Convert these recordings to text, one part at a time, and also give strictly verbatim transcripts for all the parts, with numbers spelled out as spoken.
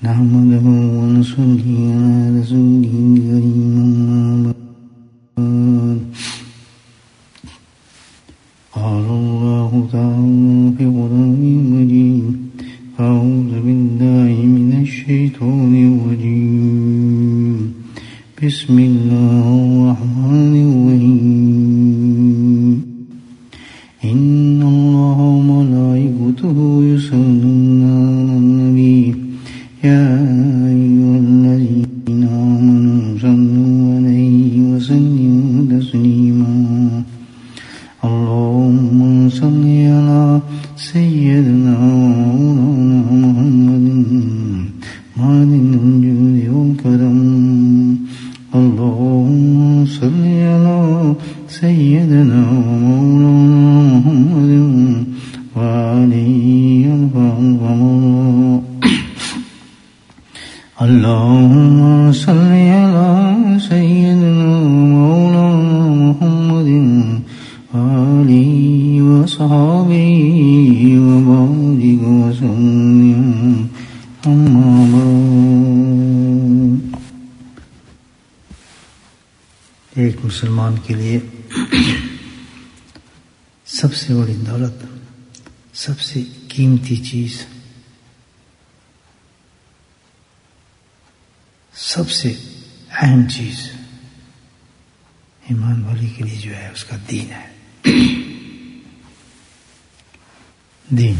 نحمده ونصلي على رسوله الكريم. قال الله تعالى في قرآنه المجيد: أعوذ بالله من الشيطان الرجيم. بسم الله الرحمن الرحيم. إن الله وملائكته يصلون على النبي يا أيها الذين آمنوا صلوا عليه وسلموا تسليما. اللهم صل على سيدنا مولانا محمد معدن الجود والكرم. اللهم صل على سيدنا مولانا محمد وآله وصحبه. اللهم صل على سيدنا مولانا محمد وآله وصحبه وبارك وسلم. أما بعد، ایک مسلمان کے لیے سب سے بڑی دولت، سب سے قیمتی چیز، سب سے اہم چیز ایمان والی کے لیے جو ہے اس کا دین ہے. دین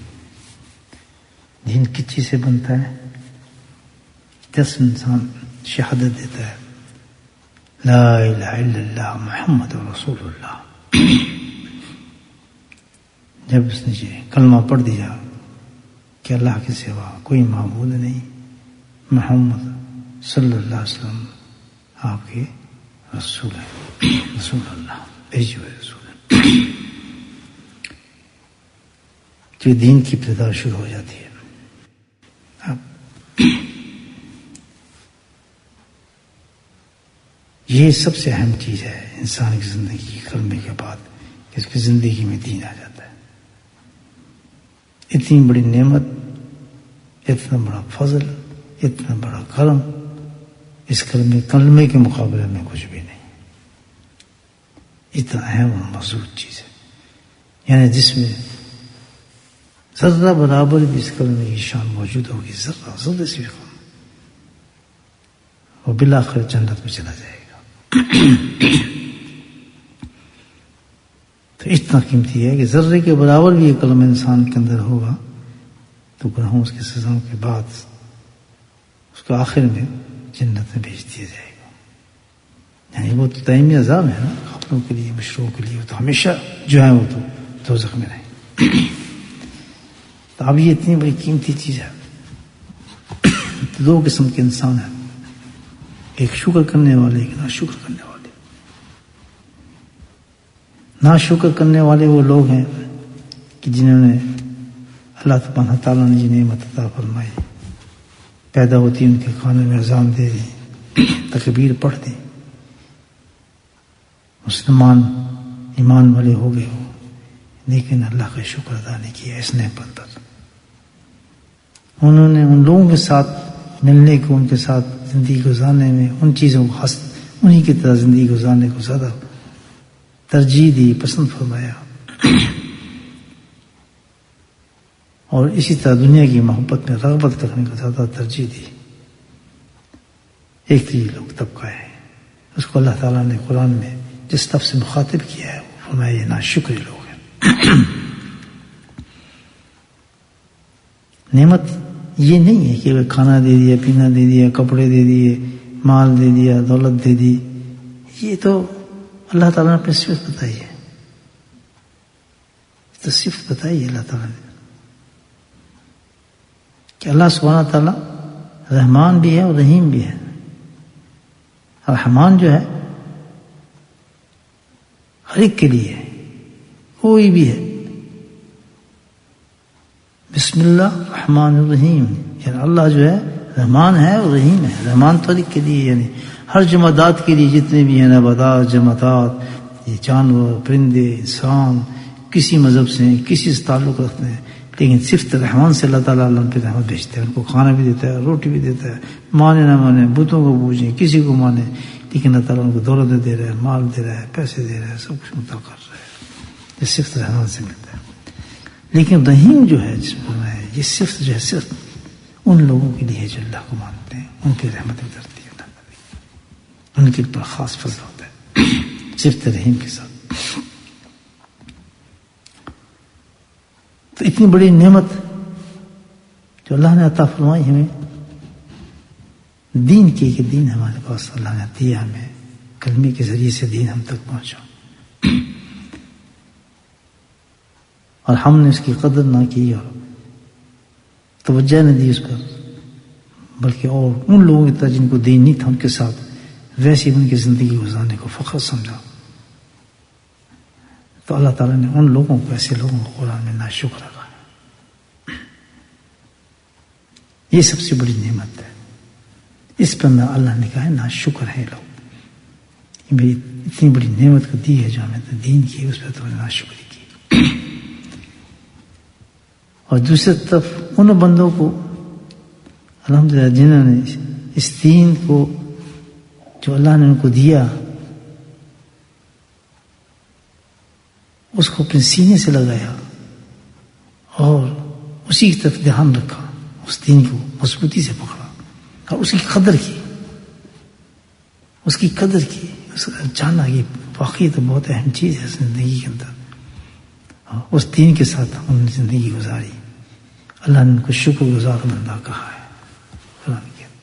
دین کس چیز سے بنتا ہے؟ دس انسان شہادت دیتا ہے لا الہ الا اللہ محمد رسول اللہ. جب اس نے کلمہ پڑھ دیا کہ اللہ کے سوا کوئی معبود نہیں، محمد صلی اللہ علیہ وسلم آپ کے رسول ہیں، رسول اللہ بھیجے ہوئے رسول ہیں، کہ دین کی ابتدا شروع ہو جاتی ہے. اب یہ سب سے اہم چیز ہے انسان کی زندگی کی، کلمے کے بعد کہ اس کی زندگی میں دین آ جاتا ہے. اتنی بڑی نعمت، اتنا بڑا فضل، اتنا بڑا کرم اس کلمے کلمے کے مقابلے میں کچھ بھی نہیں. اتنا اہم اور مضبوط چیز ہے، یعنی جس میں ذرہ برابر بھی اس کلمے کی شان موجود ہوگی، ذرہ ذرے سے بھی کم، وہ بالآخر جنت میں چلا جائے گا. تو اتنا قیمتی ہے کہ ذرے کے برابر بھی یہ کلمہ انسان کے اندر ہوگا تو گناہوں اس کے سزاؤں کے بعد اس کو آخر میں جنت میں بھیج دیا جائے گا. یعنی وہ تو دائمی عذاب ہے نا کافروں کے لیے، مشرکوں کے لیے، وہ تو ہمیشہ جو ہے وہ تو دوزخ میں رہیں. تو اب یہ اتنی بڑی قیمتی چیز ہے. تو دو قسم کے انسان ہیں، ایک شکر کرنے والے، ایک نا شکر کرنے والے. نا شکر کرنے والے وہ لوگ ہیں کہ جنہوں نے اللہ سبحانہ تعالیٰ نے جنہیں نعمت عطا فرمائی، پیدا ہوتی ان کے کھانے میں اذان دے دی، تکبیر پڑھ دی، مسلمان ایمان والے ہو گئے ہو، لیکن اللہ کا شکر ادا نہیں کیا اس نعمت پر. انہوں نے ان لوگوں کے ساتھ ملنے کو، ان کے ساتھ زندگی گزارنے میں ان چیزوں کو خاص انہی کی طرح زندگی گزارنے کو زیادہ ترجیح دی، پسند فرمایا، اور اسی طرح دنیا کی محبت میں رغبت کرنے کو زیادہ ترجیح دی. ایک یہ لوگ طبقہ ہے، اس کو اللہ تعالیٰ نے قرآن میں جس لفظ سے مخاطب کیا ہے وہ فرمایا یہ ناشکری لوگ ہیں. نعمت یہ نہیں ہے کہ کھانا دے دیا، پینا دے دیا، کپڑے دے دیے، مال دے دیا، دولت دے دی. یہ تو اللہ تعالیٰ نے اپنی صفت بتائی ہے، تو صفت بتائی ہے اللہ تعالیٰ نے کہ اللہ سبحانہ تعالیٰ رحمان بھی ہے اور رحیم بھی ہے. رحمان جو ہے ہر ایک کے لیے ہے، کوئی بھی ہے. بسم اللہ الرحمن الرحیم، یعنی اللہ جو ہے رحمان ہے اور رحیم ہے. رحمان تو ہر ایک کے لیے، یعنی ہر جمادات کے لیے جتنے بھی ہیں نباتات، جمادات، یہ جانور، پرندے، انسان، کسی مذہب سے کسی سے تعلق رکھتے ہیں لیکن صفت رحمان سے اللہ تعالیٰ اللہ پہ رحمت بھیجتے ہیں، ان کو کھانا بھی دیتا ہے، روٹی بھی دیتا ہے، مانے نہ مانے، بتوں کو پوجیں، کسی کو مانے، لیکن اللہ تعالیٰ ان کو دولت دے رہا ہے، مال دے رہا ہے، پیسے دے رہا ہے، سب کچھ متا کر رہا ہے. یہ صفت رحمان سے ملتا ہے. لیکن رحیم جو ہے جس پر ہے، یہ صفت جو ہے صرف ان لوگوں کے لیے جو اللہ کو مانتے ہیں، ان کی رحمت اترتی ہے، ان کے اوپر خاص فضل ہوتا ہے صفت رحیم کے ساتھ. تو اتنی بڑی نعمت جو اللہ نے عطا فرمائی ہمیں دین کی، کہ دین ہمارے پاس اللہ نے دیا، ہمیں کلمے کے ذریعے سے دین ہم تک پہنچا، اور ہم نے اس کی قدر نہ کی اور توجہ نہ دی اس پر، بلکہ اور ان لوگوں کی طرح جن کو دین نہیں تھا ان کے ساتھ ویسے ان کی زندگی گزارنے کو فخر سمجھا. تو اللہ تعالیٰ نے ان لوگوں کو، ایسے لوگوں کو قرآن میں ناشکر رکھا ہے. یہ سب سے بڑی نعمت ہے. اس پر نہ اللہ نے کہا ہے ناشکر ہے لوگ. یہ میری اتنی بڑی نعمت کو دی ہے جو ہمیں دین کی، اس پہ تو نے ناشکری کی. اور دوسری طرف ان بندوں کو الحمدللہ جنہوں نے اس دین کو جو اللہ نے ان کو دیا اس کو اپنے سینے سے لگایا اور اسی کی طرف دھیان رکھا، اس دین کو مضبوطی سے پکڑا اور اس کی قدر کی، اس کی قدر کی، اس کا جانا کہ واقعی تو بہت اہم چیز ہے زندگی کے اندر. اس دین کے ساتھ ہم نے زندگی گزاری. اللہ نے ان کو شکر گزار بندہ کہا ہے قرآن کے اندر.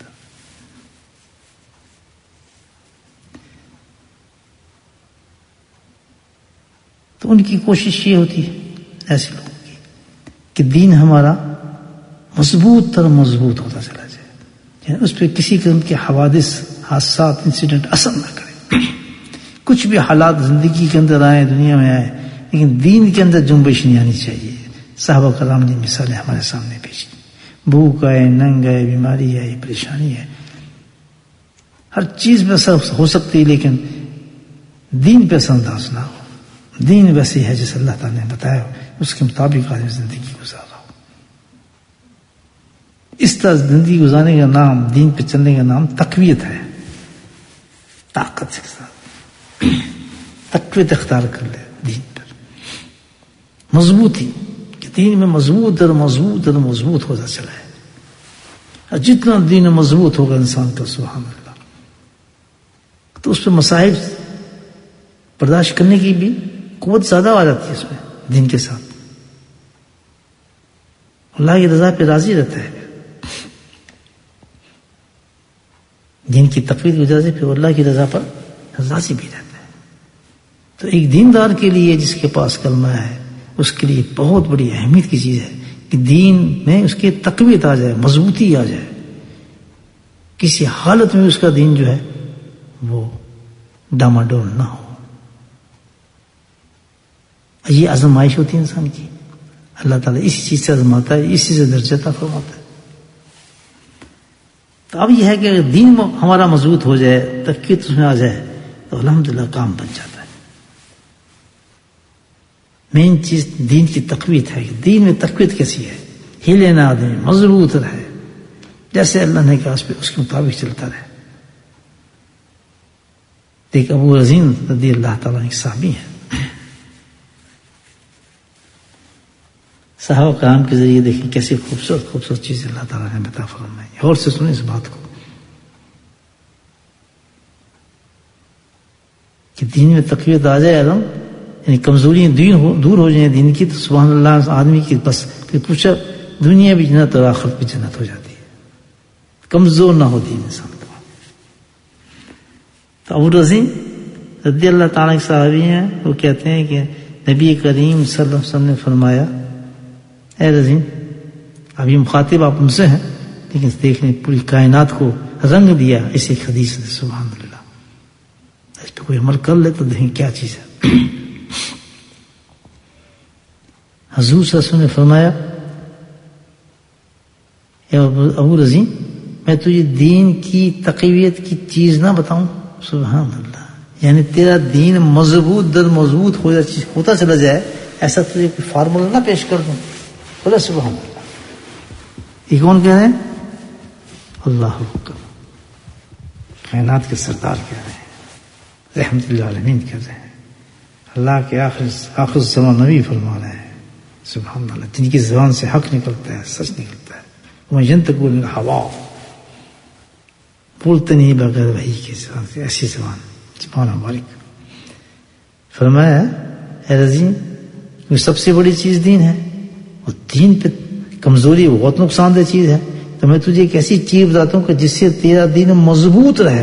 تو ان کی کوشش یہ ہوتی ہے ایسے لوگوں کی کہ دین ہمارا مضبوط تر مضبوط ہوتا چلا جائے، یعنی اس پہ کسی قسم کے حوادث، حادثات، انسیڈنٹ اثر نہ کرے. کچھ بھی حالات زندگی کے اندر آئے، دنیا میں آئے، لیکن دین کے اندر جنبش نہیں آنی چاہیے. صحابہ کرام نے مثالیں ہمارے سامنے پیش کی. بھوک آئے، ننگ آئے، بیماری آئی، پریشانی ہے، ہر چیز میں اثر ہو سکتی ہے، لیکن دین پہ اثر انداز نہ ہو. دین ویسے ہے جیسے اللہ تعالیٰ نے بتایا، اس کے مطابق آدمی زندگی گزارا ہو. اس طرح زندگی گزارنے کا نام، دین پہ چلنے کا نام تقویت ہے. طاقت سے ساتھ تقویت اختیار کر لے دین پر، مضبوطی کہ دین میں مضبوط در مضبوط در مضبوط ہوتا چلا ہے. اور جتنا دین مضبوط ہوگا انسان کا، سبحان اللہ، تو اس پہ مسائل برداشت کرنے کی بھی قوت زیادہ آ جاتی ہے اس میں. دین کے ساتھ اللہ کی رضا پہ راضی رہتا ہے. دین کی تقویت کی وجہ سے پھر اللہ کی رضا پر راضی بھی رہتا ہے. تو ایک دیندار کے لیے جس کے پاس کلمہ ہے، اس کے لیے بہت بڑی اہمیت کی چیز ہے کہ دین میں اس کی تقویت آ جائے، مضبوطی آ جائے. کسی حالت میں اس کا دین جو ہے وہ ڈاماڈول نہ ہو. یہ آزمائش ہوتی ہے انسان کی. اللہ تعالیٰ اسی چیز سے آزماتا ہے، اسی سے درجہ عطا فرماتا ہے. تو اب یہ ہے کہ اگر دین ہمارا مضبوط ہو جائے، تقویت اس میں آ جائے، تو الحمدللہ کام بن جاتا ہے. مین چیز دین کی تقویت ہے. دین میں تقویت کیسی ہے؟ ہلے نہ آدمی، مضبوط رہے، جیسے اللہ نے کہا اس پہ اس کے مطابق چلتا رہے. دیکھ ابو رزین رضی اللہ تعالیٰ ایک صحابی ہیں. صحابہ کرام کے ذریعے دیکھیں کیسی خوبصورت خوبصورت چیزیں اللہ تعالیٰ نے بتا فرمائی. اور سے سنیں اس بات کو کہ دین میں تقویت آ جائے علم، یعنی کمزوریاں دین ہو دور ہو جائیں دین کی، تو سبحان اللہ آدمی کی بس پھر پوچھا دنیا بھی جنت اور آخرت بھی جنت ہو جاتی ہے. کمزور نہ ہو دین انسان کا. تو ابو رزین رضی اللہ تعالیٰ کے صحابی ہیں. وہ کہتے ہیں کہ نبی کریم صلی اللہ علیہ وسلم نے فرمایا، اے رزین، اب یہ مخاطب آپ ان سے ہیں، لیکن دیکھ لیں پوری کائنات کو رنگ دیا اس ایک حدیث نے. سبحان اللہ. اس پہ کوئی عمل کر لے تو دیکھیں کیا چیز ہے. حضور صلی اللہ علیہ وسلم نے فرمایا، اے ابو رزین، میں تجھے دین کی تقویت کی چیز نہ بتاؤں؟ سبحان اللہ. یعنی تیرا دین مضبوط در مضبوط ہوتا چلا جائے، ایسا تجھے کوئی فارمولا نہ پیش کر دوں؟ بولے سبحان اللہ. یہ کون کہہ رہے ہیں؟ اللہ اکبر. کائنات کے سردار کہہ رہے ہیں, رحمت اللہ عالمین کہہ رہے ہیں, اللہ کے آخر آخر زمان نبی فرما رہے ہیں. سبحان اللہ. جن کی زبان سے حق نکلتا ہے, سچ نکلتا ہے. وہ ينطق عن الهوى, بولتے نہیں بغیر وحی کے زبان سے. ایسی زبان سبحان مبارک. فرمایا اے رضی, یہ سب سے بڑی چیز دین ہے, اور دین پہ کمزوری بہت نقصان دہ چیز ہے. تو میں تجھے ایک ایسی چیز بتاتا ہوں کہ جس سے تیرا دین مضبوط رہے,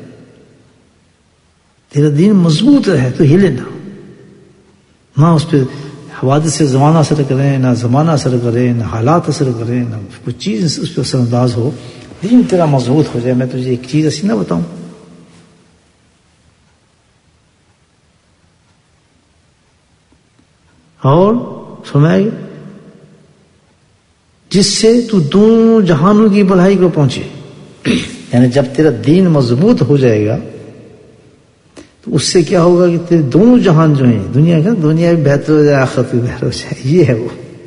تیرا دین مضبوط رہے, تو ہلے نہ, نہ اس پہ حوادث سے زمانہ اثر کرے, نہ زمانہ اثر کرے, نہ حالات اثر کرے, نہ کوئی چیز اس پہ اثر انداز ہو. دین تیرا مضبوط ہو جائے. میں تجھے ایک چیز ایسی نہ بتاؤں, اور فرمائے جس سے تو دونوں جہانوں کی بھلائی کو پہنچے. یعنی جب تیرا دین مضبوط ہو جائے گا تو اس سے کیا ہوگا کہ تیرے دونوں جہان جو ہیں, دنیا کا دنیا بھی بہتر ہو جائے, آخرت بھی بہتر ہو جائے. یہ ہے وہ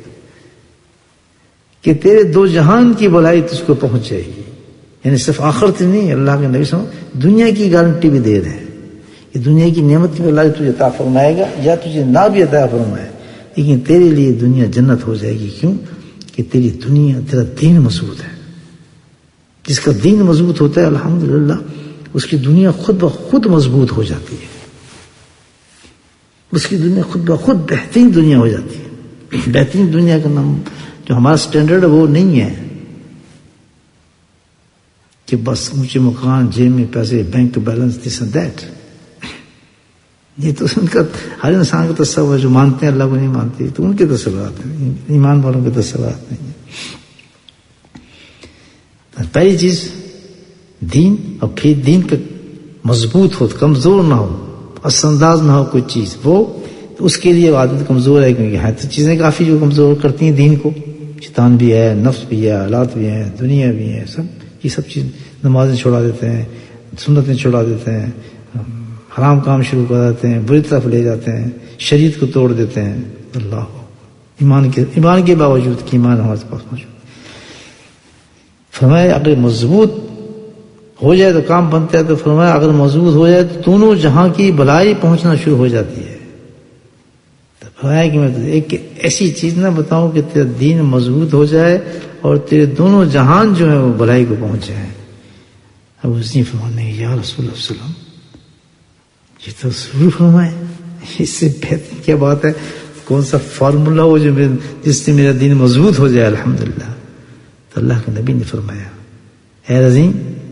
کہ تیرے دو جہان کی بھلائی تجھ کو پہنچ جائے گی. یعنی صرف آخرت نہیں, اللہ کے نبی صلی اللہ علیہ وسلم دنیا کی گارنٹی بھی دے رہے ہیں کہ دنیا کی نعمت کی بھلائی تجھے عطا فرمائے گا, یا تجھے نہ بھی عطا فرمائے, لیکن تیرے لیے دنیا جنت ہو جائے گی. کیوں کہ تیری دنیا, تیرا دین مضبوط ہے. جس کا دین مضبوط ہوتا ہے الحمدللہ اس کی دنیا خود بخود مضبوط ہو جاتی ہے. اس کی دنیا خود بخود بہترین دنیا ہو جاتی ہے. بہترین دنیا کا نام جو ہمارا سٹینڈرڈ ہے وہ نہیں ہے کہ بس اونچے مکان, جیب میں پیسے, bank balance, this and that. یہ تو ان کا ہر انسان کا تصور, جو مانتے ہیں اللہ کو نہیں مانتے, تو ان کے تصورات ہیں, ایمان والوں کے تصورات نہیں ہیں. پہلی چیز دین, اور پھر دین پہ مضبوط ہو, کمزور نہ ہو, اثر انداز نہ ہو کوئی چیز, وہ تو اس کے لیے عادت کمزور ہے. کیونکہ ہے تو چیزیں کافی جو کمزور کرتی ہیں دین کو, شیطان بھی ہے, نفس بھی ہے, حالات بھی ہیں, دنیا بھی ہے, سب یہ سب چیز. نمازیں چھوڑا دیتے ہیں, سنتیں چھوڑا دیتے ہیں, حرام کام شروع کر دیتے ہیں, بری طرف لے جاتے ہیں, شریعت کو توڑ دیتے ہیں. اللہ ایمان کے ایمان کے باوجود کہ ایمان ہمارے پاس موجود. فرمایا اگر مضبوط ہو جائے تو کام بنتا ہے. تو فرمایا اگر مضبوط ہو جائے تو دونوں جہاں کی بھلائی پہنچنا شروع ہو جاتی ہے. تو فرمایا کہ میں ایک ایسی چیز نہ بتاؤں کہ تیرا دین مضبوط ہو جائے اور تیرے دونوں جہان جو ہیں وہ بھلائی کو پہنچ جائیں. اب اس نے فرمانے یا رسول اللہ صلی اللہ علیہ وسلم, یہ تو ضرور فرمائے, اس سے بہتر کیا بات ہے, کون سا فارمولہ ہو جو جس سے میرا دین مضبوط ہو جائے. الحمدللہ. تو اللہ کے نبی نے فرمایا اے رضی,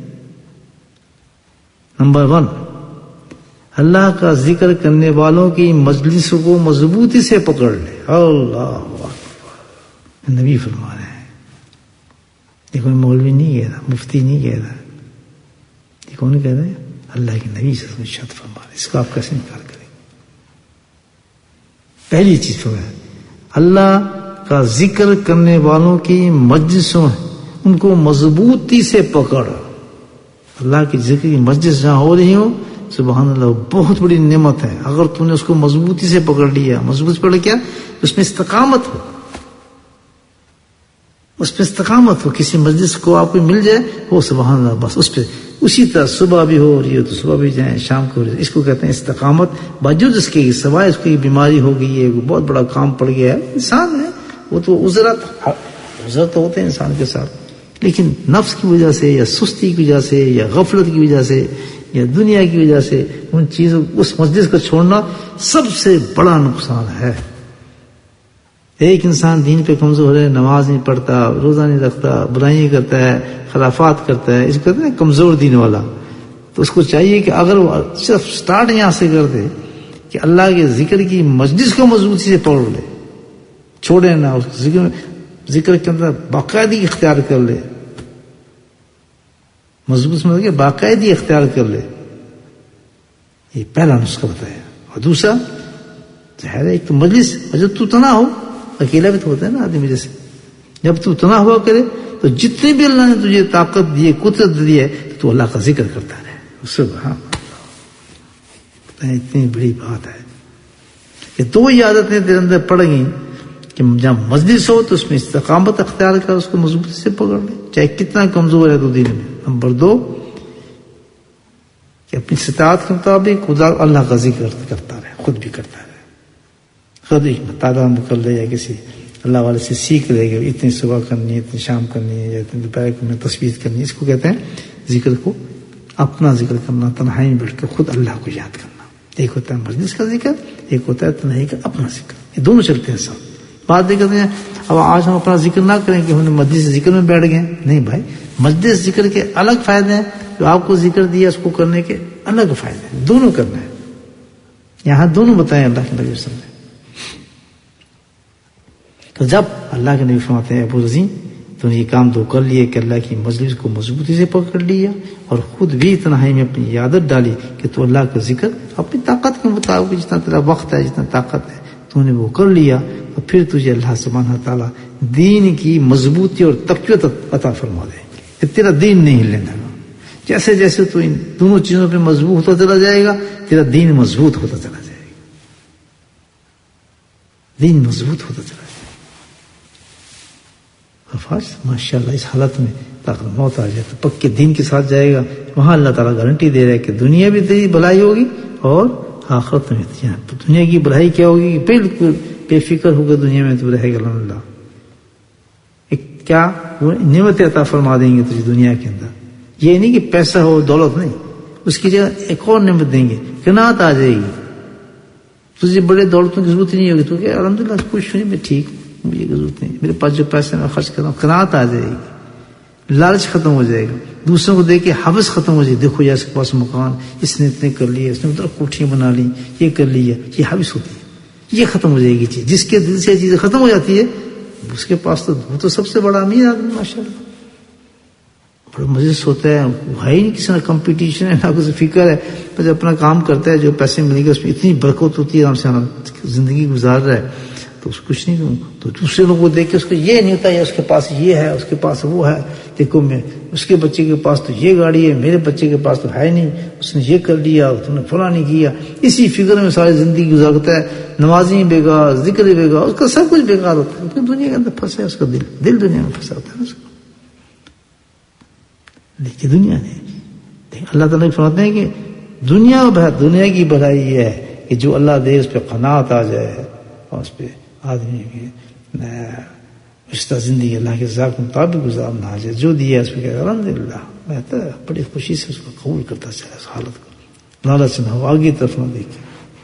نمبر ون, اللہ کا ذکر کرنے والوں کی مجلس کو مضبوطی سے پکڑ لے. اللہ اکبر. نبی فرما رہے ہیں, یہ کوئی مولوی نہیں کہہ رہا, مفتی نہیں کہہ رہا, یہ کون کہہ رہے ہیں؟ اللہ کے نبی سے ارشاد فرما رہے. اس کو آپ کیسے انکار کریں؟ پہلی چیز فرمایا اللہ کا ذکر کرنے والوں کی مجلسوں ان کو مضبوطی سے پکڑ. اللہ کی ذکر کی مجلس جہاں ہو رہی ہو, سبحان اللہ, بہت بڑی نعمت ہے. اگر تم نے اس کو مضبوطی سے پکڑ لیا, مضبوط پکڑ کیا, اس میں استقامت ہو, اس پہ استقامت ہو. کسی مجلس کو آپ کو مل جائے وہ سبحان اللہ, بس اس پہ اسی طرح صبح بھی ہو رہی ہو تو صبح بھی جائیں, شام کو ہو رہی ہے. اس کو کہتے ہیں استقامت. باوجود اس کے سوائے اس کی بیماری ہو گئی ہے, بہت بڑا کام پڑ گیا ہے, انسان ہے وہ تو عذرت عذرت ہوتے ہیں انسان کے ساتھ, لیکن نفس کی وجہ سے یا سستی کی وجہ سے یا غفلت کی وجہ سے یا دنیا کی وجہ سے ان چیزوں اس مجلس کو چھوڑنا سب سے بڑا نقصان ہے. ایک انسان دین پہ کمزور ہے, نماز نہیں پڑھتا, روزہ نہیں رکھتا, برائیاں کرتا ہے, خرافات کرتا ہے, اس کو کہتے ہیں کمزور دین والا. تو اس کو چاہیے کہ اگر وہ صرف سٹارٹ یہاں سے کر دے کہ اللہ کے ذکر کی مجلس کو مضبوطی سے پکڑ لے, چھوڑے نہ, اس ذکر ذکر کے اندر باقاعدگی اختیار کر لے, مضبوط مطلب کہ باقاعدگی اختیار کر لے. یہ پہلا نسخہ بتایا. اور دوسرا ظاہر ہے ایک تو مجلس, اور جب تو تنہا ہو, اکیلا بھی تو ہوتا ہے نا آدمی جیسے, جب تو تنہا ہوا کرے تو جتنے بھی اللہ نے تجھے طاقت دی ہے, قدرت دی ہے, تو اللہ کا ذکر کرتا رہے. سبحان اللہ, اتنی بڑی بات ہے کہ دو ہی عادتیں تیرے اندر پڑ گئیں کہ جہاں مجلس ہو تو اس میں استقامت اختیار کر، اس کو مضبوطی سے پکڑ لے، چاہے کتنا کمزور ہے تو دین میں۔ نمبر دو کہ اپنی استطاعت کے مطابق خدا اللہ کا ذکر کرتا رہے، خود بھی کرتا رہے، خود ایک مطالعہ کر لے یا کسی اللہ والے سے سیکھ لے گا، اتنی صبح کرنی ہے، اتنی شام کرنی ہے، یا اتنی دوپہر کو تسبیح کرنی ہے۔ اس کو کہتے ہیں ذکر کو اپنا ذکر کرنا، تنہائی میں بیٹھ کے خود اللہ کو یاد کرنا۔ ایک ہوتا ہے مجلس کا ذکر، ایک ہوتا ہے تنہائی کا اپنا ذکر، یہ دونوں چلتے ہیں ساتھ۔ بات یہ کرتے ہیں اب آج ہم اپنا ذکر نہ کریں کہ ہم نے مجلس ذکر میں بیٹھ گئے، نہیں بھائی، مجلس ذکر کے الگ فائدے ہیں، جو آپ کو ذکر دیا اس کو کرنے کے الگ فائدے ہیں، دونوں کرنا ہے۔ یہاں دونوں بتائیں اللہ کے نبی صلی اللہ علیہ وسلم نے۔ تو جب اللہ کے نبی فرماتے ہیں ابو رضی تو نے یہ کام دو کر لیے کہ اللہ کی مجلس کو مضبوطی سے پکڑ لیا اور خود بھی تنہائی میں اپنی عادت ڈالی کہ تو اللہ کا ذکر اپنی طاقت کے مطابق، جتنا تیرا وقت ہے، جتنا طاقت ہے، تو نے وہ کر لیا، اور پھر تجھے اللہ سبحانہ تعالیٰ دین کی مضبوطی اور تقویت عطا فرما دیں گے کہ تیرا دین نہیں ہلنے لگا۔ جیسے جیسے تو ان دونوں چیزوں پہ مضبوط ہوتا چلا جائے گا، تیرا دین مضبوط ہوتا چلا جائے گا، دین مضبوط ہوتا چلا جائے گا۔ افاظ ماشاء اللہ اس حالت میں تاکہ موت آ جائے تو پکے دین کے ساتھ جائے گا، وہاں اللہ تعالیٰ گارنٹی دے رہا ہے کہ دنیا بھی تیری بھلائی ہوگی اور آخرت میں تو دنیا کی بھلائی کیا ہوگی، بالکل بے فکر ہو کر دنیا میں تو رہے گا الحمدللہ۔ ایک کیا وہ نعمت عطا فرما دیں گے تجھے دنیا کے اندر، یہ نہیں کہ پیسہ ہو دولت نہیں، اس کی جگہ ایک اور نعمت دیں گے، قناعت آ جائے گی، تجھے بڑے دولتوں کی ضرورت نہیں ہوگی، تو کہ الحمدللہ کچھ نہیں، میں ٹھیک ہوں، مجھے ضرورت نہیں، میرے پاس جو پیسے میں خرچ کر رہا ہوں، قناعت آ جائے گی، لالچ ختم ہو جائے گا، دوسروں کو دیکھ کے حوث ختم ہو جائے، دیکھو یا اس کے پاس مکان، اس نے اتنے کر لیے، اس نے ادھر کوٹھیاں بنا لی، یہ کر لیا، یہ حوث ہوتی ہے، یہ ختم ہو جائے گی چیز۔ جس کے دل سے یہ چیزیں ختم ہو جاتی ہے اس کے پاس تو وہ تو سب سے بڑا امیر آدمی ماشاء اللہ، بڑا مجلس ہوتا ہے، ہے ہی نہیں کسی نہ کمپٹیشن ہے نہ کچھ فکر ہے، بس اپنا کام کرتا ہے، جو پیسے ملیں گے اس میں اتنی برکت ہوتی ہے، آرام سے زندگی گزار رہا ہے، تو اس کچھ نہیں دوں تو دوسرے لوگوں کو دیکھ کے اس کو یہ نہیں ہوتا ہے اس کے پاس یہ ہے، اس کے پاس وہ ہے، دیکھو میں اس کے بچے کے پاس تو یہ گاڑی ہے، میرے بچے کے پاس تو ہے نہیں، اس نے یہ کر لیا، اس نے فلاں نہیں کیا، اسی فکر میں ساری زندگی گزارتا ہے، نمازی بیکار، ذکر بیکار، اس کا سب کچھ بیکار ہوتا ہے، کیونکہ دنیا کے اندر پھنسا ہے، اس کا دل دل دنیا میں پھنسا ہوتا ہے اس کو، لیکن دنیا نہیں۔ اللہ تعالیٰ فرماتے ہیں کہ دنیا دنیا کی بھلائی یہ ہے کہ جو اللہ دے اس پہ قناعت آ جائے اور اس پہ آدمی کی رشتہ زندگی اللہ کے ذات کے مطابق گزارنا آ جائے، جو دیا اس پہ کہ الحمدللہ، میں تو بڑی خوشی سے اس کو قبول کرتا چلا، اس حالت کو لالچ نہ ہو، آگے طرف نہ دیکھے۔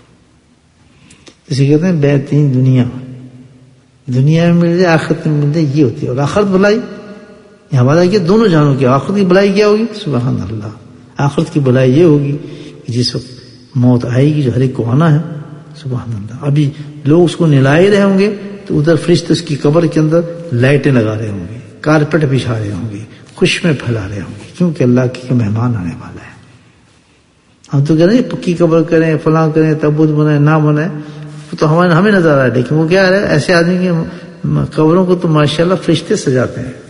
اسے کہتے ہیں بہترین دنیا، دنیا میں مل جائے آخرت میں مل جائے، یہ ہوتی ہے۔ اور آخرت بھلائی یہاں بات ہے کہ دونوں جانوں کی آخرت کی بھلائی کیا ہوگی، سبحان اللہ، آخرت کی بھلائی یہ ہوگی کہ جس وقت موت آئے گی جو ہر ایک کو آنا ہے، سبحان اللہ، ابھی لوگ اس کو نہلائے رہے ہوں گے تو ادھر فرشتے اس کی قبر کے اندر لائٹیں لگا رہے ہوں گے، کارپیٹ بچھا رہے ہوں گے، خوشبوئیں پھیلا رہے ہوں گے، کیونکہ اللہ کے مہمان آنے والا ہے۔ ہم تو کہہ رہے ہیں پکی قبر کریں، فلاں کریں، تابوت بنائیں، نہ بنائیں، وہ تو ہمیں ہمیں نظر آ رہا ہے، لیکن وہ کیا ہے، ایسے آدمی کی قبروں کو تو ماشاءاللہ فرشتے سجاتے ہیں،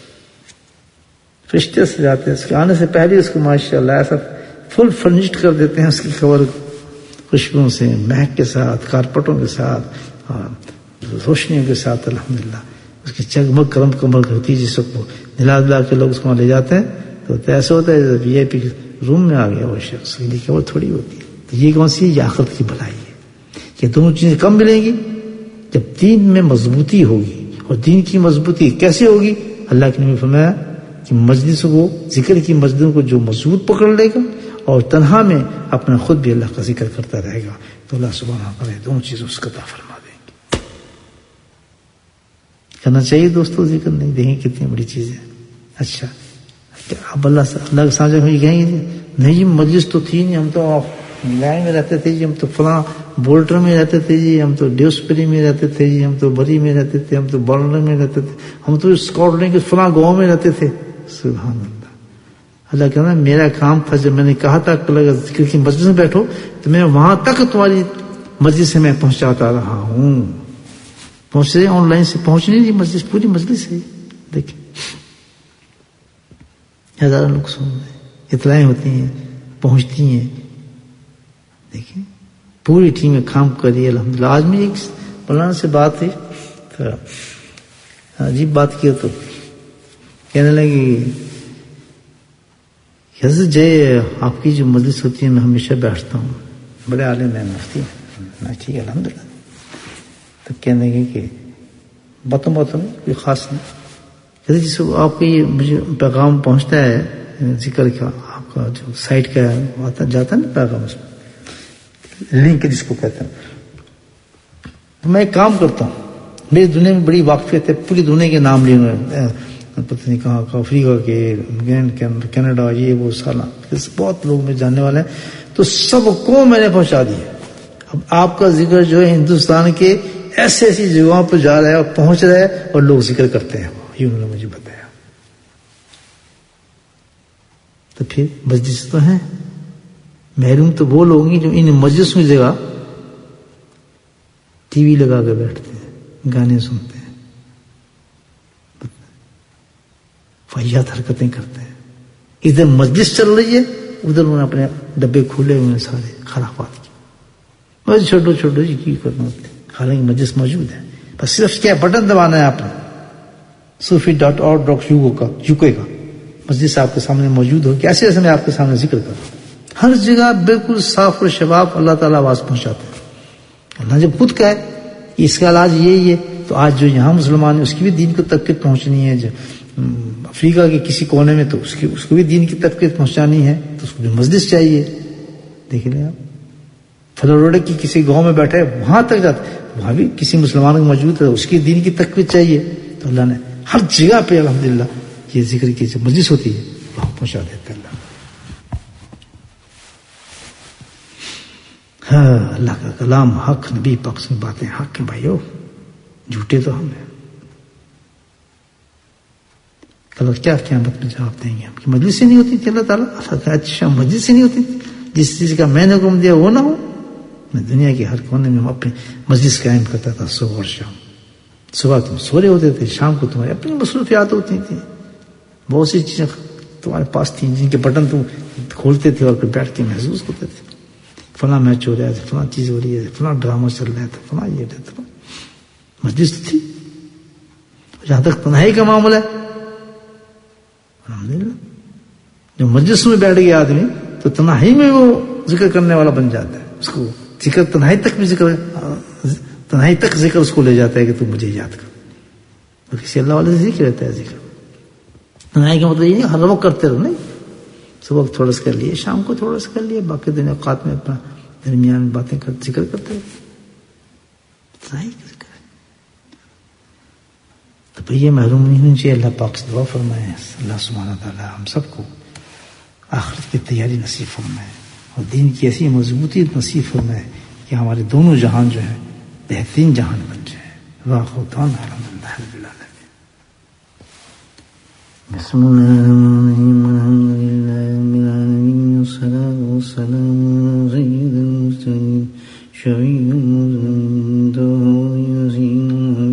فرشتے سجاتے ہیں، اس کے آنے سے پہلے اس کو ماشاءاللہ ایسا فل فرنشڈ کر دیتے ہیں اس کی قبر کو، خوشبوؤں سے، مہک کے ساتھ، کارپٹوں کے ساتھ، روشنیوں کے ساتھ، الحمدللہ اس کی جگمگ کرم کمر ہوتی ہے، جس وقت نلا دلا کے لوگ اس کو لے جاتے ہیں تو ایسا ہوتا ہے جب وی آئی پی روم میں آ گیا وہ شخص، کے لیے قبر تھوڑی ہوتی ہے۔ تو یہ کون سی، یہ آخرت کی بھلائی ہے۔ یہ دونوں چیزیں کم ملیں گی جب دین میں مضبوطی ہوگی، اور دین کی مضبوطی کیسے ہوگی، اللہ کے نبی نے فرمایا کہ مجلس کو، ذکر کی مجلسوں کو جو مضبوط پکڑ لے گا اور تنہا میں اپنا خود بھی اللہ کا ذکر کرتا رہے گا، تو اللہ سبحانہ تعالیٰ دونوں چیزوں اس کا عطا فرما دیں گے۔ کرنا چاہیے دوستوں ذکر، نہیں دیکھیں کتنی بڑی چیز ہے۔ اچھا اب اللہ سے اللہ کے سامنے یہ کہیں گے نہیں جی مجلس تو تھی نہیں، ہم تو لائن میں رہتے تھے جی، ہم تو فلاں بولٹر میں رہتے تھے جی، ہم تو ڈیوسپری میں رہتے تھے جی، ہم تو بری میں رہتے تھے، ہم تو بالر میں رہتے تھے، ہم تو اسکاٹ لینڈ کے فلاں گاؤں میں رہتے تھے۔ سبحان اللہ، اللہ کہنا میرا کام تھا، جب میں نے کہا تھا کہ ذکر کی مجلس میں بیٹھو تو میں وہاں تک تمہاری مجلس سے میں پہنچاتا رہا ہوں، پہنچ رہے آن لائن سے پہنچ نہیں رہی مجلس، پوری مجلس ہے، دیکھیں ہزاروں لوگ سن رہے ہیں، اطلاعیں ہوتی ہیں، پہنچتی ہیں، دیکھیں پوری ٹیم میں کام کری الحمدللہ۔ آج میں ایک مولانا سے بات ہوئی تو عجیب بات کیا تو کہنے لگی حضرت جی آپ کی جو مجلس ہوتی ہے میں ہمیشہ بیٹھتا ہوں، بڑے عالم ہیں، مفتی ہیں، ٹھیک ہے الحمد للہ. تو کہنے لگے کہ باتوں باتوں میں کوئی خاص نہیں، حضرت جس کو آپ کو یہ مجھے پیغام پہنچتا ہے ذکر کا، آپ کا جو سائٹ کا آتا جاتا ہے نا پیغام، اس میں لنک جس کو کہتے ہیں. میں ایک کام کرتا ہوں، میری دنیا میں بڑی واقفیت ہے، پوری دنیا کے نام لیے ہوئے، پتہ نہیں کہاں کا، افریقہ کے، انگلینڈ، کینیڈا، یہ وہ سالہ بہت لوگ میں جاننے والے ہیں، تو سب کو میں نے پہنچا دیا. اب آپ کا ذکر جو ہے ہندوستان کے ایسی ایسی جگہوں پہ جا رہا ہے اور پہنچ رہا ہے اور لوگ ذکر کرتے ہیں، یہ انہوں نے مجھے بتایا. تو پھر مسجد تو ہیں، محروم تو وہ لوگ ہیں جو ان مسجد میں جگہ ٹی وی لگا کے بیٹھتے ہیں، گانے سنتے ہیں، فحیات حرکتیں کرتے ہیں. ادھر مجلس چل رہی ہے، ادھر انہوں نے اپنے ڈبے کھولے ہوئے ہیں، سارے خرافات کی، بس چھوٹو چھوٹو جی کی کرنا ہوتے ہیں، حالانکہ مجلس موجود ہے، بس صرف کیا بٹن دبانا ہے آپ نے، صوفی ڈاٹ اور ڈاٹ یو کا یوکے کا مجلس آپ کے سامنے موجود ہو، کیسے ایسے میں آپ کے سامنے ذکر کروں. ہر جگہ بالکل صاف اور شفاف اللہ تعالیٰ آواز پہنچاتے ہیں. اللہ جب خود کہے کہ اس کا علاج یہی ہے، تو آج جو یہاں مسلمان ہیں اس کی بھی دین کو تک پہنچنی ہے، جو افریقہ کے کسی کونے میں تو اس کی اس کو بھی دین کی تفکیت پہنچانی ہے، تو اس کو بھی مجلس چاہیے. دیکھ لیں آپ فلوریڈا کی کسی گاؤں میں بیٹھے وہاں تک جاتے، وہاں بھی کسی مسلمان کو موجود ہے، اس کی دین کی تفکیت چاہیے، تو اللہ نے ہر جگہ پہ الحمدللہ یہ ذکر کی جو مجلس ہوتی ہے وہاں پہنچا دیتے اللہ. ہاں اللہ کا کلام حق، نبی پاک کی باتیں حق ہیں بھائیو، جھوٹے تو ہم ہیں. کل کیا قیامت میں جواب دیں گے، ہم کی مجلس سے نہیں ہوتی تھی، اللہ تعالیٰ اچھا مجلس سے نہیں ہوتی تھی، جس چیز کا میں نے حکم دیا وہ نہ ہو. میں دنیا کے ہر کونے میں اپنے مجلس قائم کرتا تھا، صبح اور شام. صبح تم سو رہے ہوتے تھے، شام کو تمہاری اپنی مصروفیات ہوتی تھیں، بہت سی چیزیں تمہارے پاس تھیں جن کے بٹن تم کھولتے تھے اور پھر بیٹھ کے محسوس ہوتے تھے، فلاں میچ ہو رہا ہے، فلاں چیز ہو رہی ہے، فلاں ڈرامہ چل رہا ہے، تو فلاں یہ رہتا. مجلس تھی. جہاں تک تنہائی کا معاملہ ہے، الحمدللہ جو مجلس میں بیٹھ گیا آدمی تو تنہائی میں وہ ذکر کرنے والا بن جاتا ہے. اس کو ذکر تنہائی تک بھی ذکر تنہائی تک ذکر اس کو لے جاتا ہے کہ تو مجھے یاد کر. تو کسی اللہ والے سے ذکر رہتا ہے ذکر. تنہائی کا مطلب یہ نہیں ہر وقت کرتے رہو، نہیں، صبح تھوڑا سا کر لیے، شام کو تھوڑا سا کر لیے، باقی دن اوقات میں اپنا درمیان میں باتیں کر ذکر کرتے رہے. تنہائی کا ذکر ہے. تو بھئی یہ محروم نہیں ہونا چاہیے. اللہ پاک سے دعا فرمائے اللہ سبحانہ تعالیٰ ہم سب کو آخرت کی تیاری نصیب فرمائے اور دین کی ایسی مضبوطی نصیب فرمائے کہ ہمارے دونوں جہان جو ہیں بہترین جہان بن جائے. واخر دعوانا الحمدللہ رب العالمین. بسم اللہ الرحمن الرحیم الحمد للہ رب العالمین والصلاة والسلام علی سید المرسلین شفیع المذنبین یاسین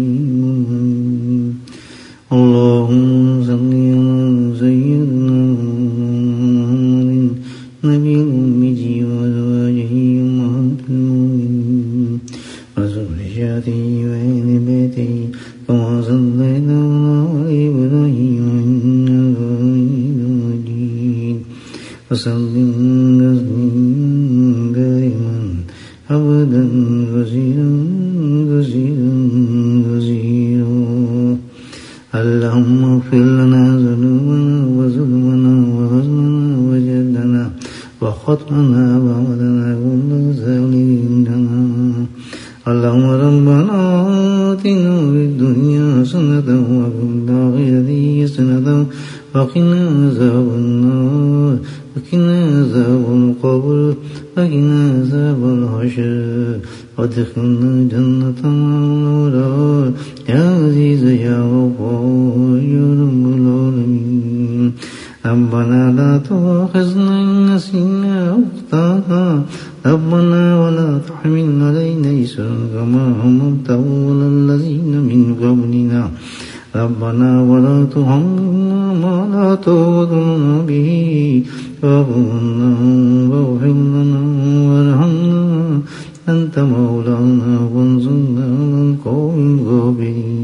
حبیب اللهم صل على سيدنا محمد نبي الأمي وأزواجه أمهات المؤمنين وذريته وأهل بيته كما صليت على إبراهيم إنك حميد مجيد وسلم تسليما كريما أبدا كثيرا كثيرا كثيرا. اللهم اغفر لنا ذنوبنا وظلمنا وهزمنا وجدنا وخطأنا وعملنا كل ذلك لنا. اللهم ربنا آتنا في الدنيا حسنة وفي الآخرة حسنة وقنا عذاب النار وقنا عذاب القبر وقنا عذاب الحشر وادخلنا جنة مع الأبرار يا عزيز يا غفار يا رب العالمين. ربنا لا تؤاخذنا إن نسينا أو أخطأنا ربنا ولا تحمل علينا إصرا كما حملته على الذين من قبلنا ربنا ولا تحملنا ما لا طاقة لنا به واعف عنا واغفر لنا وارحمنا أنت مولانا وانصرنا على القوم الكافرين.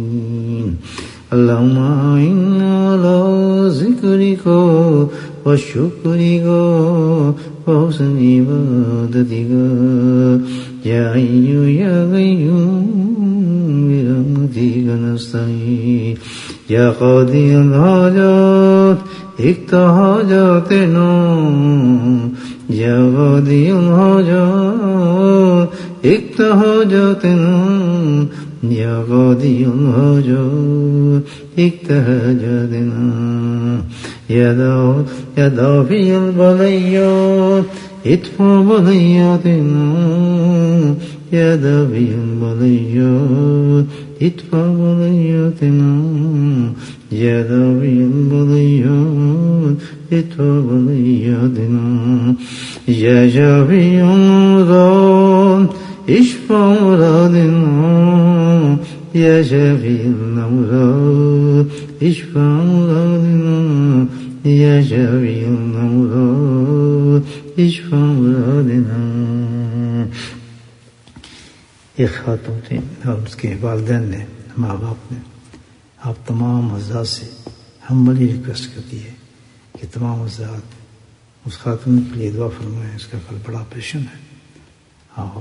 اللهم إنا على ذكرك وشكرك وحسن عبادتك يا حي يا قيوم برحمتك نستعين يا قاضي الحاجات اقض حاجاتنا يا قاضي الحاجات اقض حاجاتنا يا قاضي الحاجات اقض حاجاتنا يا دافع يا دافع البليات ادفع بلياتنا يا دافع البليات ادفع بلياتنا يا دافع البليات ادفع بلياتنا يا شافي الأمراض اشفع مرادنا يا شافي الأمراض اشفع مرادنا يا شافي الأمراض اشفع مرادنا. ایک خاتون نے اور اس کے والدین نے ماں باپ نے آپ تمام حضرات سے ہمبلی ریکویسٹ کرتی ہے کہ تمام حضرات اس خاتون کے لیے دعا فرمائیں. اس کا کل بڑا آپریشن ہے اور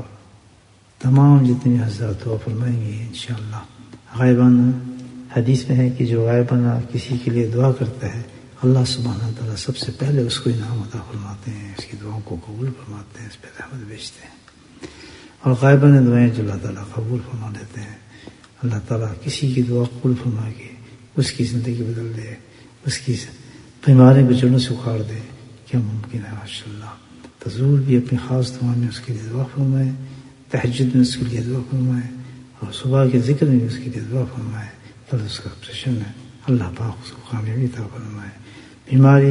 تمام جتنے حضرات دعا فرمائیں گے انشاءاللہ. غائبانہ حدیث میں ہے کہ جو غائبانہ کسی کے لیے دعا کرتا ہے اللہ سبحانہ تعالیٰ سب سے پہلے اس کو انعام عطا فرماتے ہیں, اس کی دعاؤں کو قبول فرماتے ہیں, اس پہ رحمت بھیجتے ہیں. اور غائبانہ دعائیں جو اللہ تعالیٰ قبول فرما دیتے ہیں, اللہ تعالیٰ کسی کی دعا قبول فرما کے اس کی زندگی بدل دے, اس کی بیماری کو جڑوں سے اکھاڑ دے. کیا ممکن ہے ماشاء اللہ. تو ضرور بھی اپنی خاص دعا میں اس کے لیے دعا فرمائیں, تہجد میں اس کے لیے دعا فرمائیں, اور صبح کے ذکر میں اس کے لیے دعا فرمائیں. تو اس کا آپریشن ہے, اللہ پاک اس کو کامیابی عطا فرمائے. بیماری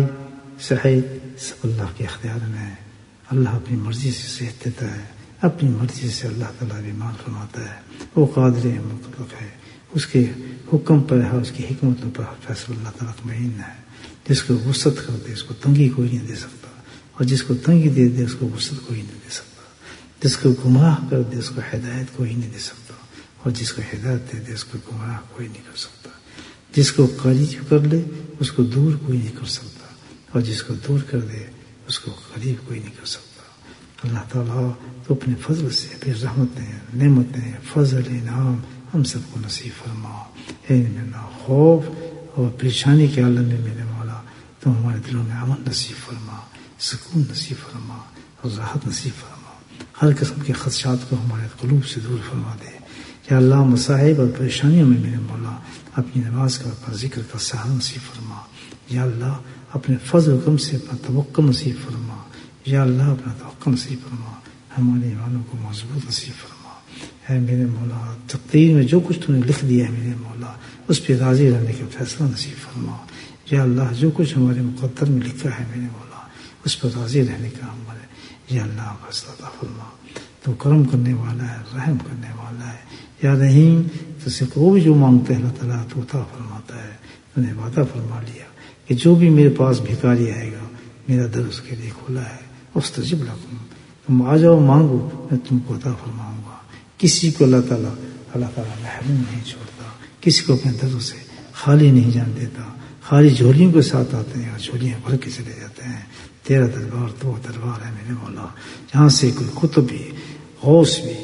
صحت سب اللہ کے اختیار میں ہے. اللہ اپنی مرضی سے صحت دیتا ہے, اپنی مرضی سے اللہ تعالیٰ بیمار فرماتا ہے. وہ قادر مطلق ہے, اس کے حکم پر ہے, اس کی حکمتوں پر فیصلہ اللہ تعالیٰ کا معین ہے. جس کو وسعت کر دے اس کو تنگی کوئی نہیں دے سکتا, اور جس کو تنگی دے دے اس کو وسعت کوئی نہیں دے سکتا. جس کو گمراہ کر دے اس کو ہدایت کوئی نہیں دے سکتا, اور جس کو ہدایت دے دے اس کو گمراہ کوئی نہیں کر سکتا. جس کو قریب کر لے اس کو دور کوئی نہیں کر سکتا, اور جس کو دور کر دے اس کو قریب کوئی نہیں کر سکتا. اللہ تعالیٰ تو اپنے فضل سے اپنی رحمتیں نعمتیں فضل انعام ہم سب کو نصیب فرما. اے میرا خوف اور پریشانی کے عالم میں میرے مولا تو ہمارے دلوں میں امن نصیب فرما, سکون نصیب فرما, اور راحت نصیب فرما. ہر قسم کے خدشات کو ہمارے قلوب سے دور فرما دے. یا اللہ مصائب اور پریشانیوں میں میرے مولا اپنی نماز کا اپنا ذکر کا سہارا نصیب فرما. یا اللہ اپنے فضل و کرم سے اپنا توقع نصیب فرما. یا اللہ اپنا توقع نصیب فرما, ہمارے ایمانوں کو مضبوط نصیب فرما. اے میرے مولا تقدیر میں جو کچھ تو نے لکھ دیا ہے میرے مولا اس پہ راضی رہنے کا فیصلہ نصیب فرما. یا اللہ جو کچھ ہمارے مقدر میں لکھا ہے میرے مولا اس پر راضی رہنے کا عمل ہے. یا اللہ فیصلہ عطا فرما. تو کرم کرنے والا ہے, رحم کرنے والا ہے. یا رحیم تو سے کو بھی جو مانگتا ہے اللہ تعالیٰ تو عطا فرماتا ہے. تو نے وعدہ فرما لیا کہ جو بھی میرے پاس بھکاری آئے گا میرا در اس کے لیے کھلا ہے. استجب لکم, تم آ جاؤ مانگو میں تم کو عطا فرماؤں گا. کسی کو اللہ تعالیٰ اللہ تعالیٰ محروم نہیں چھوڑتا, کسی کو اپنے دروں سے خالی نہیں جان دیتا. خالی جھولیوں کے ساتھ آتے ہیں اور جھولیاں بھر کے چلے جاتے ہیں. تیرا دربار تو دربار ہے میرے مولا جہاں سے کوئی قطب بھی, غوث بھی,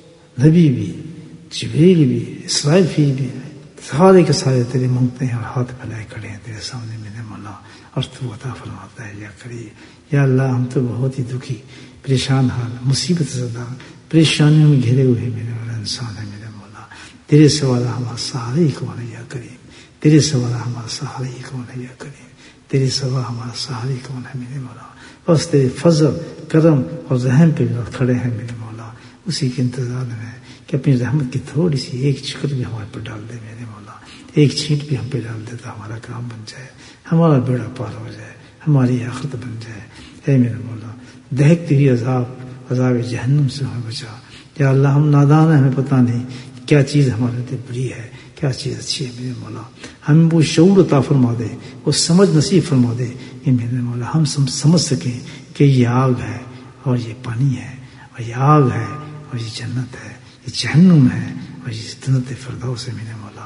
نبی بھی, جبریل بھی, اسرائیل بھی سارے کے سارے تیرے مانگتے ہیں اور ہاتھ پھیلائے کھڑے ہیں تیرے سامنے میرے مولا, اور تو عطا فرماتا ہے. یا کریم یا اللہ ہم تو بہت ہی دکھی پریشان حال مصیبت زدہ پریشانیوں میں گھرے ہوئے میرے والا انسان ہے میرے مولا. تیرے سوالہ ہمارا سہارا ہی کون ہے یا کریم, تیرے سوالہ ہمارا سہارا ہی کون ہے یا کریم, تیرے سوا ہمارا سہارا ہی کون ہے میرے مولا. بس تیرے فضل کرم اور رحم پہ کھڑے ہیں میرے مولا. اسی کے انتظار میں کہ اپنی رحمت کی تھوڑی سی ایک چکر بھی ہمارے پر ڈال دے میرے مولا, ایک چھینٹ بھی ہم پہ ڈال دے تو ہمارا کام بن جائے, ہمارا بیڑا پار ہو جائے, ہماری آخرت بن جائے. اے میرے مولا دہکتی ہوئی عذاب عذاب جہنم سے ہمیں بچا. یا اللہ ہم نادان ہیں, ہمیں پتہ نہیں کیا چیز ہمارے لیے بری ہے کیا چیز اچھی ہے میرے مولا. ہمیں وہ شعور عطا فرما دے, وہ سمجھ نصیب فرما دے کہ میرے مولا ہم سمجھ سکیں کہ یہ آگ ہے اور یہ پانی ہے, اور یہ آگ ہے اور یہ جنت ہے, یہ جہنم ہے اور یہ جنت فردوس ہے میرے مولا.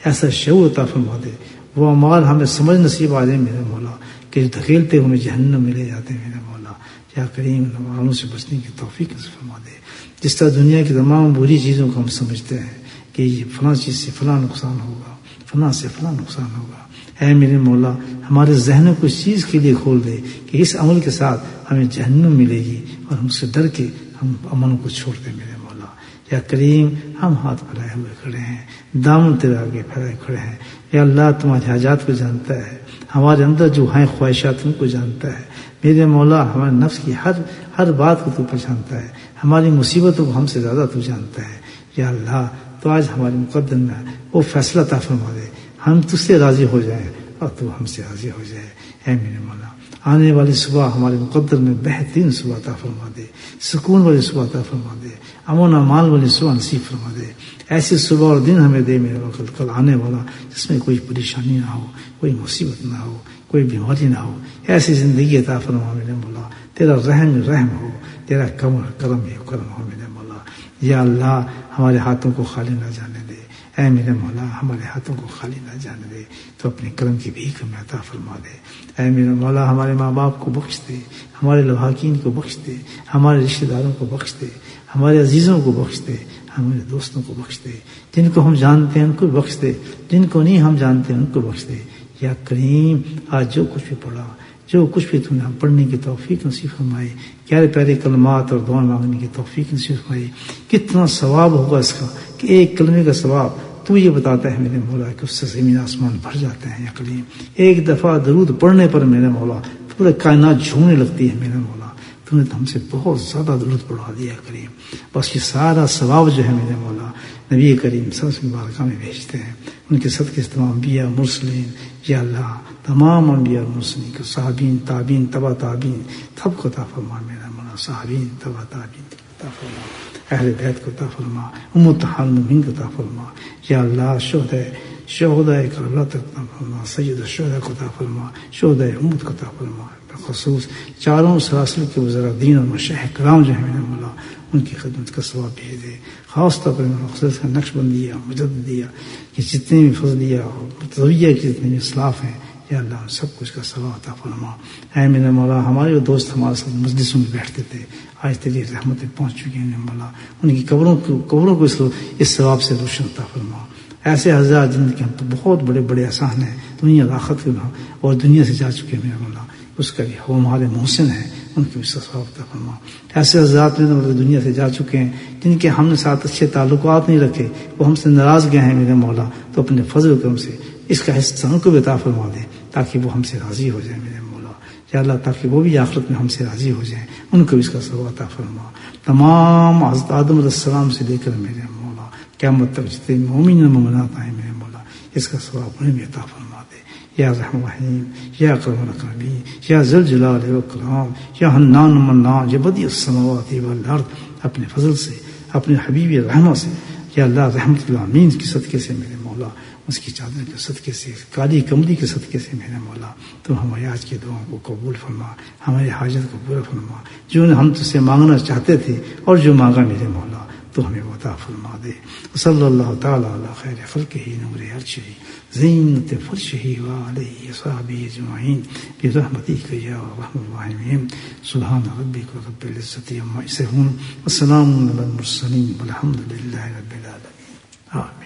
ایسا شعور عطا فرما دے، وہ اعمال ہمیں سمجھ نصیب آ جائے میرے مولا کہ جو دھکیلتے ہمیں جہنم میں لے جاتے ہیں میرے مولا۔ یا کریم نوالوں سے بچنے کی توفیق نصیب فرما دے۔ جس طرح دنیا کی تمام بری چیزوں کو ہم سمجھتے ہیں کہ یہ فلاں چیز سے فلاں نقصان ہوگا، فلاں سے فلاں نقصان ہوگا، اے میرے مولا ہمارے ذہنوں کو اس چیز کے لیے کھول دے کہ اس عمل کے ساتھ ہمیں جہنم ملے گی، اور ہم سے ڈر کے ہم عملوں کو چھوڑ دیں میرے مولا۔ یا کریم ہم ہاتھ پھیلائے ہوئے کھڑے ہیں، دامن تیرے آگے پھیلائے کھڑے ہیں۔ یا اللہ تمہارے حاجات کو جانتا ہے، ہمارے اندر جو ہیں خواہشات ان کو جانتا ہے میرے مولا، ہمارے نفس کی ہر ہر بات کو تو پہچانتا ہے، ہماری مصیبتوں کو ہم سے زیادہ تو جانتا ہے۔ یا اللہ تو آج ہمارے مقدر میں وہ فیصلہ عطا فرما دے، ہم تجھ سے راضی ہو جائیں اور تو ہم سے راضی ہو جائے۔ اے میرے مولا آنے والی صبح ہمارے مقدر میں بہترین صبح عطا فرما دے، سکون والی صبح عطا فرما دے، امن و امان والی صبح نصیب فرما دے۔ ایسی صبح اور دن ہمیں دے میرے وقت کل آنے والا، جس میں کوئی پریشانی نہ ہو، کوئی مصیبت نہ ہو، کوئی بیماری نہ ہو۔ ایسی زندگی عطا فرما میرے مولا، تیرا رحم رحم ہو، تیرا کرم کرم ہی کرم ہو میرے مولا۔ یا اللہ ہمارے ہاتھوں کو خالی نہ جانے دے، اے میرے مولا ہمارے ہاتھوں کو خالی نہ جانے دے، تو اپنے کرم کی بھیک ہمیں عطا فرما دے۔ اے میرے مولا ہمارے ماں باپ کو بخش دے، ہمارے لواحقین کو بخش دے، ہمارے رشتہ داروں کو بخش دے، ہمارے عزیزوں کو بخش دے، ہمارے دوستوں کو بخش دے، جن کو ہم جانتے ہیں ان کو بخش دے، جن کو نہیں ہم جانتے ان کو بخش دے۔ یا کریم آج جو کچھ بھی پڑھا، جو کچھ بھی تم نے پڑھنے کی توفیق نصیب فرمائی، پیارے پیارے کلمات اور دعا مانگنے کی توفیق نصیب فرمائی۔ کتنا ثواب ہوگا اس کا کہ ایک کلمے کا ثواب تو یہ بتاتا ہے میرے مولا کہ اس سے زمین آسمان بھر جاتے ہیں۔ یا کریم ایک دفعہ درود پڑھنے پر میرے مولا پورے کائنات جھومنے لگتی ہے میرے مولا، تم نے تو ہم سے بہت زیادہ درود پڑھا دیا کریم۔ بس یہ سارا ثواب جو ہے میرے مولا نبی کریم صلی اللہ علیہ وسلم بارگاہ میں بھیجتے ہیں، ان کے صدقے سے تمام انبیاء مرسلین، یا اللہ تمام انبیاء مرسلین کو، صحابین تابعین تبع تابعین سب کو عطا فرما میرا مولا، صحابین تبع تابعین عطا فرما، اہل بیت کو عطا فرما، امت المؤمنین کو عطا فرما۔ یا اللہ شہداء شہداء کربلا تک عطا فرما، سید الشہداء کو عطا فرما، شہداء امت کو عطا فرما، بالخصوص چاروں سلاسل کے وزراء دین اور مشائخ کرام جو ہیں میرے مولا ان کی خدمت کا ثواب بھیج دے۔ خاص طور پر مخصوص کا نقش بندیہ مجددیہ کہ جتنے بھی فضلیہ اور متویہ کے جتنے بھی اسلاف ہیں یا اللہ ان سب کچھ کا ثواب عطا فرما۔ اے میرے مولا ہمارے دوست ہمارے ساتھ مجلسوں میں بیٹھتے تھے، آج تیری رحمتیں پہنچ چکی ہیں مولا، ان کی قبروں کو قبروں کو اس ثواب سے روشن عطا فرما۔ ایسے حضرات جن کے ہم تو بہت بڑے بڑے احسان ہیں دنیا آخرت کے اور دنیا سے جا چکے ہیں میرے مولا، اس کا بھی وہ ہمارے محسن ہیں، ان کی بھی ثواب عطا فرما۔ ایسے حضرات میں دنیا سے جا چکے ہیں جن کے ہم نے ساتھ اچھے تعلقات نہیں رکھے، وہ ہم سے ناراض گئے ہیں میرے مولا، تو اپنے فضل و کرم سے اس کا حصہ ان کو بھی عطا فرما دے تاکہ وہ ہم سے راضی ہو جائیں میرے مولا۔ یا اللہ تاکہ وہ بھی آخرت میں ہم سے راضی ہو جائیں، ان کو بھی اس کا ثواب عطا فرما۔ تمام حضرت آدم علیہ السلام سے لے کر میرے مولا قیامت تک جتنے مومن و مومنات آئے میرے مولا اس کا ثواب انہیں بھی عطا فرما دے۔ یا رحم الرحیم، یا اکرم الاکرمین، یا ذی الجلال والاکرام، یا حنان منان، یا بدیع السماوات والارض، اپنے فضل سے اپنے حبیب رحمت سے یا اللہ رحمت العالمین کے صدقے سے میرے مولا، اس کی چادر کے صدقے سے، کالی کملی کے صدقے سے میرے مولا تو ہماری آج کی دعاؤں کو قبول فرما، ہماری حاجت کو پورا فرما، جو ہم تجھ سے مانگنا چاہتے تھے اور جو مانگا میرے مولا تو ہمیں عطا فرما دے۔ صلی اللہ تعالی علی خیر خلقہ نور عرشہ زینت فرشہ وعلیہ وصحبہ اجمعین برحمتک یا ارحم الراحمین۔ سبحان ربک رب العزۃ عما یصفون وسلام علی المرسلین والحمد للہ رب العالمین۔ آمین۔